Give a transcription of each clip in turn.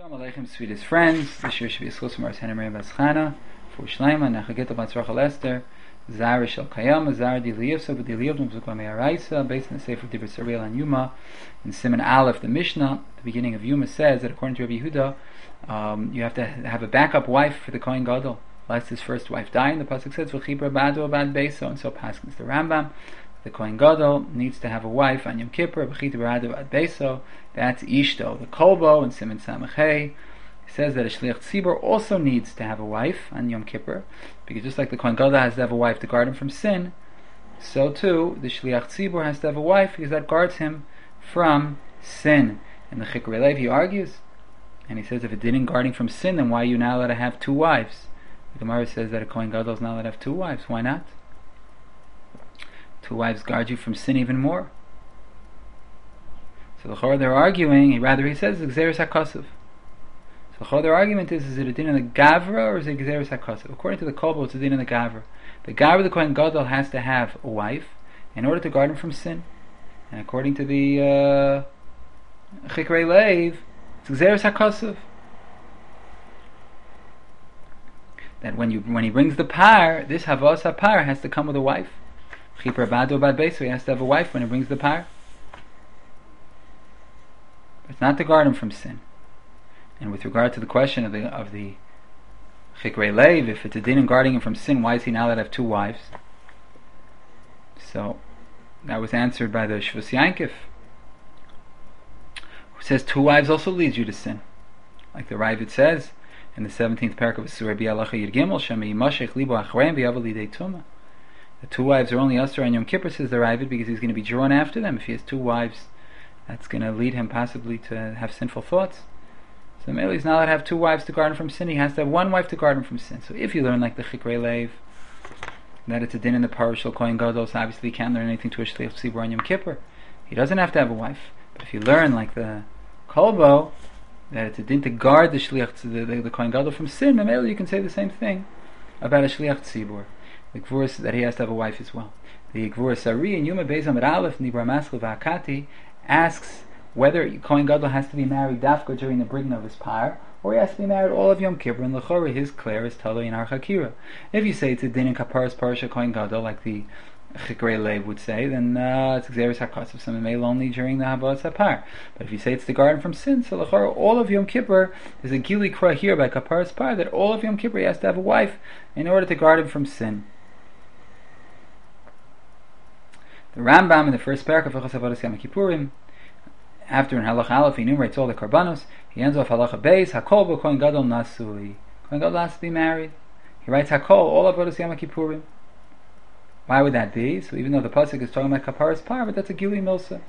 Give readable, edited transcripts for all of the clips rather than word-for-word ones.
Shalom Aleichem, sweetest friends. This year should be a schus from our Tana Maria Baschana for Shleima, Nachagita Batzrachal Esther, Zara Shel Kayama, Zara Diliyevsa, but Diliyevdum Zukwa Me'araisa, based on the Sefer Dibur Sariel and Yuma. In Siman Aleph, the Mishnah, the beginning of Yuma, says that according to Rabbi Yehuda, you have to have a backup wife for the Kohen Gadol, lest his first wife die. And the pasuk says, "V'chibra bado bad beso," and so paskins the Rambam. The Kohen Gadol needs to have a wife on Yom Kippur. V'chibra bado bad beso. That's Ishto. The Kolbo in Siman Samachei says that a Shliach Tzibur also needs to have a wife on Yom Kippur, because just like the Kohen Gadol has to have a wife to guard him from sin, so too the Shliach Tzibur has to have a wife because that guards him from sin. And the Chikrei Lev, he argues, and he says, if it didn't guard him from sin, then why are you not allowed to have two wives? The Gemara says that a Kohen Gadol is not allowed to have two wives. Why not? Two wives guard you from sin even more. So the Chor they're arguing, he says, Gzeres HaKosav. So the Chor their argument is it a din in the Gavra or is it Gzeres HaKosav? According to the Kolbo, it's a din in the Gavra. The Gavra, the Kohen Gadol, has to have a wife in order to guard him from sin. And according to the Chikrei Lev, it's Gzeres HaKosav. That when he brings the par, this Havos HaPar has to come with a wife. Chipra Bado Bad Beso, he has to have a wife when he brings the par. It's not to guard him from sin. And with regard to the question of the Chikrei Lev, if it's a din in guarding him from sin, why is he now allowed to have two wives? So that was answered by the Shvus Yankiv, who says two wives also leads you to sin, like the Ravid says in the 17th parak of Surah Bi'alacha Yud Gimel, Shemi Yimashech Libo Achreim V'Yavel Lidei Tumah. The two wives are only Asur on Yom Kippur, says the Ravid, because he's going to be drawn after them. If he has two wives, that's going to lead him possibly to have sinful thoughts. So maybe he's not allowed to have two wives to guard him from sin. He has to have one wife to guard him from sin. So if you learn like the Chikrei Lev, that it's a din in the Parashal Kohen Gadol, so obviously he can't learn anything to a Shliach Tzibur on Yom Kippur. He doesn't have to have a wife. But if you learn like the Kolbo, that it's a din to guard the Shliach, the Kohen Gadol from sin, maybe you can say the same thing about a Shliach Tzibur. The Gvuras that he has to have a wife as well. The Gvuras Ari in Yuma Beis Amid Aleph Nibra Maschil V'Akati asks whether Kohen Gadol has to be married dafka during the bringing of his par, or he has to be married all of Yom Kippur, and L'chora his Clare is Taloi in Har Chakira. If you say it's a din in Kaparas Parasha Kohen Gadol, like the Chikrei Lev would say, then it's Gzeres HaKosav, some male only during the Havas HaPar. But if you say it's to guard him from sin, so L'chora all of Yom Kippur is a Gili Kra here by Kaparas Par, that all of Yom Kippur he has to have a wife in order to guard him from sin. The Rambam in the first parak of Hilchos Avodas Yom Kippurim, after in Halacha Aleph he enumerates all the karbanos, he ends off Halacha Beis, Hakol B'Kohen Gadol Nasui. Kohen Gadol has to be married. He writes Hakol, all Avodas Yom Kippurim. Why would that be? So even though the pasuk is talking about Kaparas Par, but that's a Gili Milsa.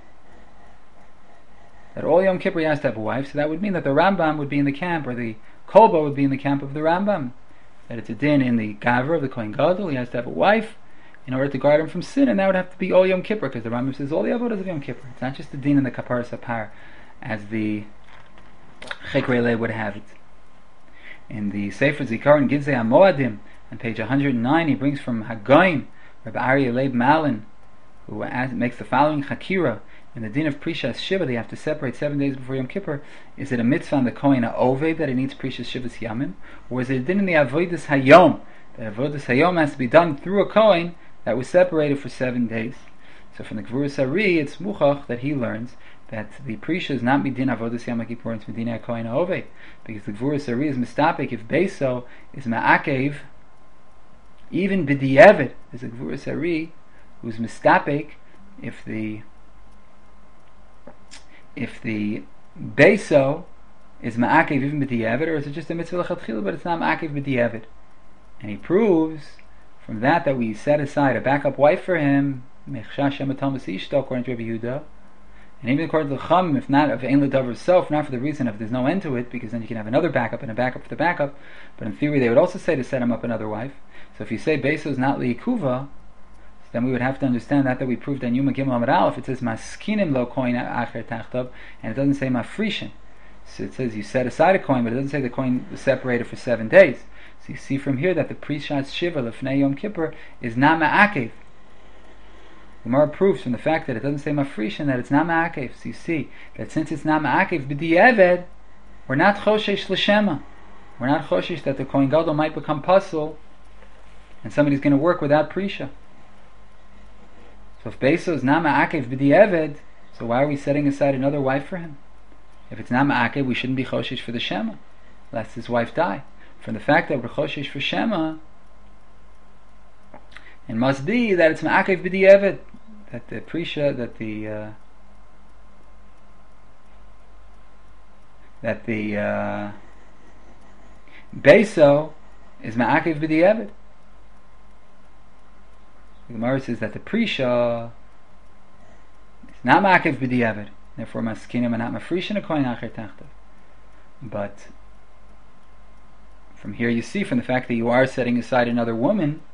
That all Yom Kippur he has to have a wife, so that would mean that the Rambam would be in the camp, or the Kolbo would be in the camp of the Rambam. That it's a din in the Gavra of the Kohen Gadol, he has to have a wife in order to guard him from sin, and that would have to be all Yom Kippur, because the Rambam says all the avodas of Yom Kippur. It's not just the din in the Kaparas HaPar, as the Chikrei Lev would have it. In the Sefer Zikaron Gizei HaMoadim, on page 109, he brings from Hagoyim, Rabbi Aryeh Leib Malin, who makes the following Chakira. In the din of Prishas Shiva, they have to separate 7 days before Yom Kippur. Is it a mitzvah on the Kohen HaOvev that he needs Prishas Shivas Yamim? Or is it a din in the Avodas Hayom, that Avodas Hayom has to be done through a Kohen that was separated for 7 days? So from the Gvuras Ari, it's Muchach that he learns that the Prisha is not Midin Avodas Yom Kippur, it's Midin HaKohen HaOvev, because the Gvuras Ari is Mistapik if Beso is Ma'akev, even B'di'evet is a Gvuras Ari who's Mistapik if the Beso is Ma'akev even B'di'evet, or is it just a Mitzvah L'chatchila but it's not Ma'akev B'di'evet? And he proves from that we set aside a backup wife for him, according to Rabbi Yehuda, and even according to the Chum, if not of Ein L'Davar himself, not for the reason of there's no end to it, because then you can have another backup and a backup for the backup. But in theory, they would also say to set him up another wife. So if you say Beso is not Li'ikuva, then we would have to understand that we proved on Yuma Gimel Amud Aleph, it says Maskinim Lo Kohen Acher Tachtav, and it doesn't say Mafrishin. So it says you set aside a coin, but it doesn't say the coin was separated for 7 days. So you see from here that the Prishas Shiva Lefnei Yom Kippur is not Ma'akev. The Gemara proves from the fact that it doesn't say Mafrishin that it's not Ma'akev. So you see that since it's not Ma'akev B'di'eved, we're not choshesh l'shema. We're not choshesh that the Kohen Gadol might become puzzle and somebody's going to work without prisha. So if Beiso is not ma'akev b'di'eved, so why are we setting aside another wife for him? If it's not ma'akev, we shouldn't be choshesh for the shema, lest his wife die. From the fact that we're choshesh for shema, it must be that it's ma'akev b'di'eved, that the prisha, that the Beiso is ma'akev b'di'eved. The Gemara says that the prisha is not ma'akev b'di'eved, therefore maskinim and not mafrishin a kohen acher tachtav. But from here you see, from the fact that you are setting aside another woman,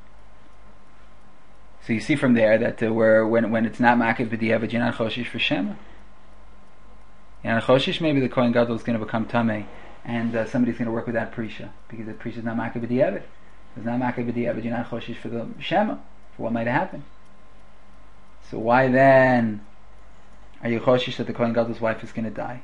so you see from there that when it's not ma'akev b'di'eved, you're not choshesh for shema. You're not choshesh maybe the kohen gadol is going to become tamei and somebody's going to work with that prisha, because the prisha is not ma'akev b'di'eved. It's not ma'akev b'di'eved, you're not choshesh for the shema, for what might happen. So why then are you choshesh that the kohen gadol's wife is going to die?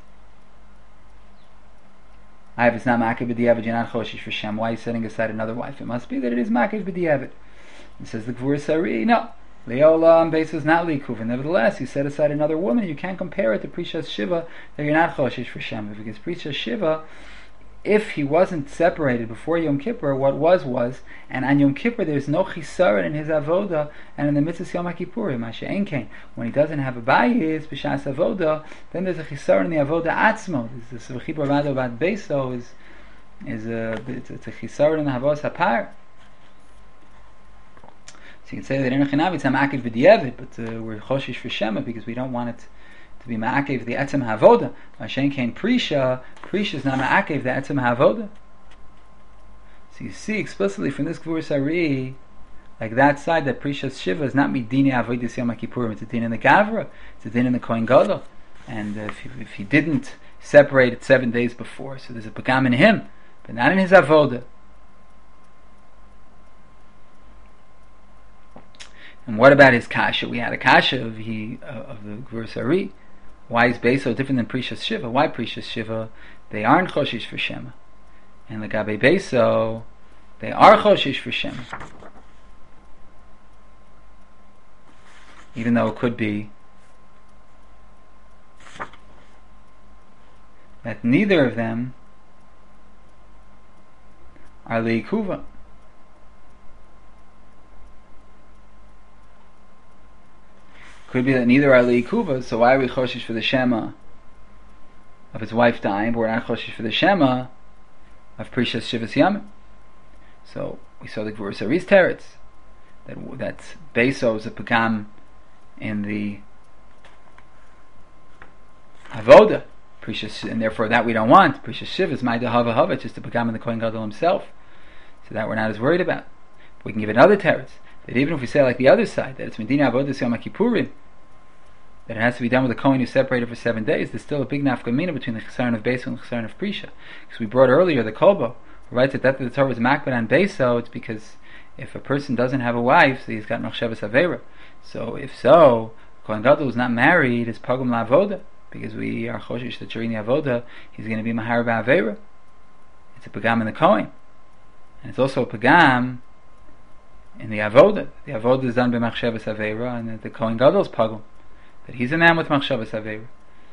If it's not ma'akev b'di'eved, you're not choshesh for shema. Why are you setting aside another wife? It must be that it is ma'akev b'di'eved. It says the Gvur Sari, no. Le'olam Beiso is not likuv. Nevertheless, you set aside another woman. You can't compare it to Prishas Shiva that you're not choshesh for Shema. Because Prishas Shiva, if he wasn't separated before Yom Kippur, what was, and on Yom Kippur there's no chisaron in his avoda, and in the mitzvah Yom HaKippurim, Masha Enkein, when he doesn't have a bayis, b'shas avoda, then there's a chisaron in the avoda atzmo. This v'chibur vado about Beiso it's a chisaron in the havos hapar. So you can say that in a chinav it's ma'akev b'di'eved, but we're choshesh for shema because we don't want it to be ma'akev the etzem havoda. Mashen kein prisha is not ma'akev the etzem havoda. So you see explicitly from this Gvur Sari, like that side, that prisha's shiva is not midini avodas Yom HaKippurim. It's a din in the gavra, it's a din in the kohen gadol, and if he didn't separate it 7 days before, so there's a pagam in him, but not in his avoda. And what about his kasha? We had a kasha of the Gvur Sari. Why is Beiso different than Prishas Shiva? Why Prishas Shiva? They aren't choshesh for Shema. And the Gabe Beiso, they are choshesh for Shema. Even though it could be that neither of them are leikuva. Could be that neither are leikuva, so why are we choshesh for the shema of his wife dying, but we're not choshesh for the shema of Prishas Shivas Yamim? So we saw the Gvur Sari's teretz that Beiso is a pagam in the avoda, Prishas, and therefore that we don't want. Prishas Shiv is Maida Hava Hava, it's just a pagam in the kohen gadol himself, so that we're not as worried about. But we can give another teretz that even if we say like the other side, that it's Medina Avodas Yom HaKippurim, that it has to be done with a kohen who's separated for 7 days, there's still a big nafkamina between the chesaron of Beiso and the chesaron of Prisha. Because we brought earlier the Kolbo, who writes that the Torah is makbid on Beiso, it's because if a person doesn't have a wife, so he's got machshavas avera. So if so, kohen gadol who's not married is pagum la'avoda, because we are choshesh that during the avoda he's going to be mahar ba'avera. It's a pagam in the kohen, and it's also a pagam in the avoda. The avoda is done by machshavas avera, and the kohen gadol's pagum, that he's a man with machshavas avera.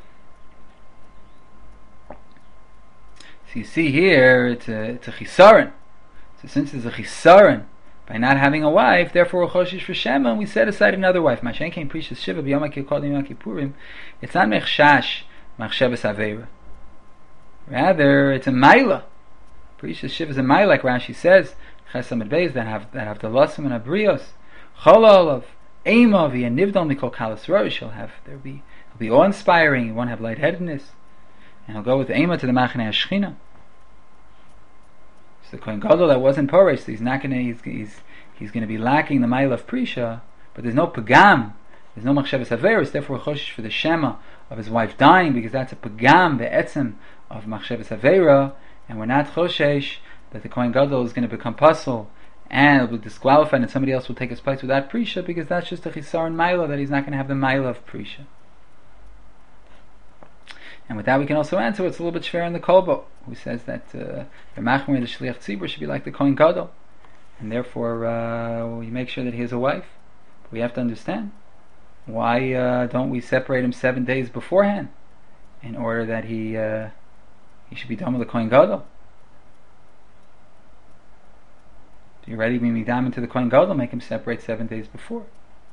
So you see here, it's a chisaron. So since there's a chisaron by not having a wife, therefore we're choshesh for shema, and we set aside another wife. Mashen kein Prishas Shiva b'yom HaKippurim. It's not mechshash machshavas avera. Rather, it's a maila. Prishas Shiva is a maila, like Rashi says, chesam beis that have the lasim and abrios, chololav, eimavi, and nivdal mikol kalas rosh. He'll be awe-inspiring. He won't have lightheadedness, and he'll go with Eima to the Machaneh Hashchina. So the Kohen Gadol that wasn't Poresh, so he's not going to be lacking the mile of Prisha, but there's no Pagam, there's no Machshavas Averis, therefore Choshesh for the Shema of his wife dying, because that's a Pagam, the Etzem of Machshavas Avera, and we're not Choshesh that the Kohen Gadol is going to become puzzle and will be disqualified and somebody else will take his place without Prisha, because that's just a Chisaron Maila, that he's not going to have the Maila of Prisha. And with that we can also answer it's a little bit schwer in the Kolbo, who says that the Machmir, the Shliach Tzibur, should be like the Kohen Gadol, and therefore we make sure that he has a wife. But we have to understand, why don't we separate him 7 days beforehand, in order that he should be done with the Kohen Gadol? If you're ready to be midam into the Kohen Gadol, make him separate 7 days before.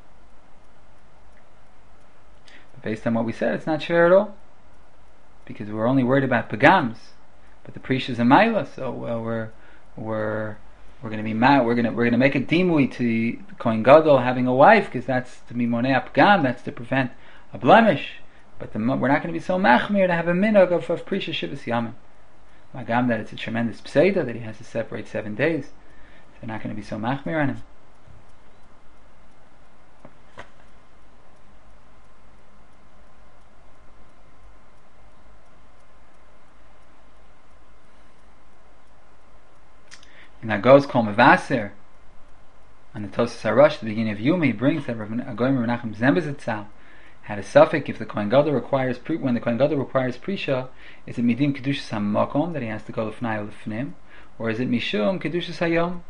But based on what we said, it's not schwer at all, because we're only worried about pagams, but the priest is a maila, so we're going to be mad. We're going to make a dimui to the Kohen Gadol having a wife, because that's to be monei pagam, that's to prevent a blemish. But we're not going to be so machmir to have a minhag of prisha shivas yamin. Magam that it's a tremendous pseida that he has to separate 7 days. So they're not going to be so machmir on him. And that goes Kol Mevaser on the Tosas Harush, the beginning of Yuma, he brings that Agoyim Menachem Zembezitzal had a suffix if the Kohen Gadol requires when the Kohen Gadol requires prisha, is it midim kedushas hamakom that he has to go lefnai or lefnim, or is it mishum kedushas hayom?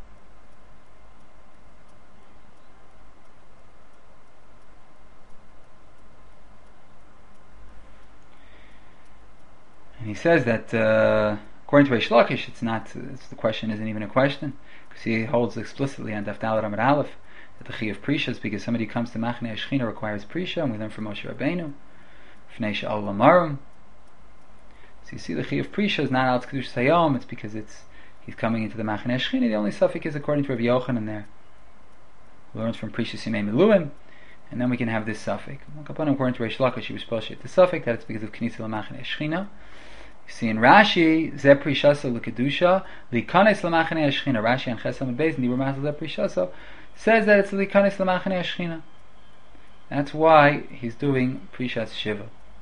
And he says that according to Reish Lakish, the question isn't even a question, because he holds explicitly on Daf Daled Amud Aleph that the Chi of Prisha is because somebody comes to Machnei Shechina requires Prisha, and we learn from Moshe Rabbeinu, Fnei She'al Lamarum. So you see, the Chi of Prisha is not Al Kedush Sayom, it's because he's coming into the Machnei Shechina. The only suffix is according to Rabbi Yochanan there. We learn from Prisha Simei Miluim, and then we can have this suffix. According to Reish Lakish, he was supposed to have the suffix that it's because of Knisa L'Machnei Shechina. You see in Rashi, Ze Prishasa L'Kedusha, Likanes L'Machnei Shechina. Rashi and Chesam and Beis, Nibur Masel Ze Prishasa, says that it's Likanes L'Machnei Shechina. That's why he's doing Prishas Shiva.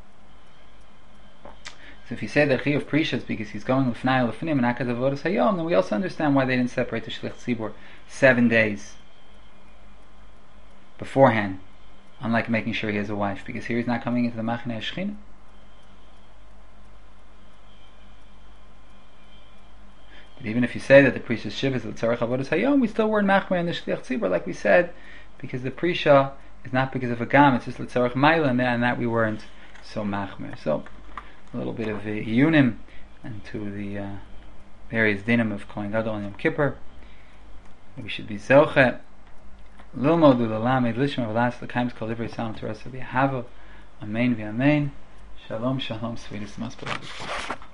So if you say that Chi of Prisha is because he's going L'Fnai L'Fnim and Akad Avodas Hayom, then we also understand why they didn't separate the Shlich Tzibur 7 days beforehand, unlike making sure he has a wife, because here he's not coming into the Machnei Shechina. But even if you say that the Prisha Shiva is L'Tzarech Avodas Hayom, we still were in Machmir and the Shlich Tzibur, like we said, because the Prisha is not because of a Gam, it's just L'Tzarech Maila, and that we weren't so Machmir. So, a little bit of Yunim and to the various dinim of Kohen Gadol and Yom Kippur. We should be Zoche Lilmod Ulalamed Lishma V'las L'Kaim Kol Divrei Salam Torah B'Yahava. Amen v'Amen. Shalom Shalom. Sweetest most beloved.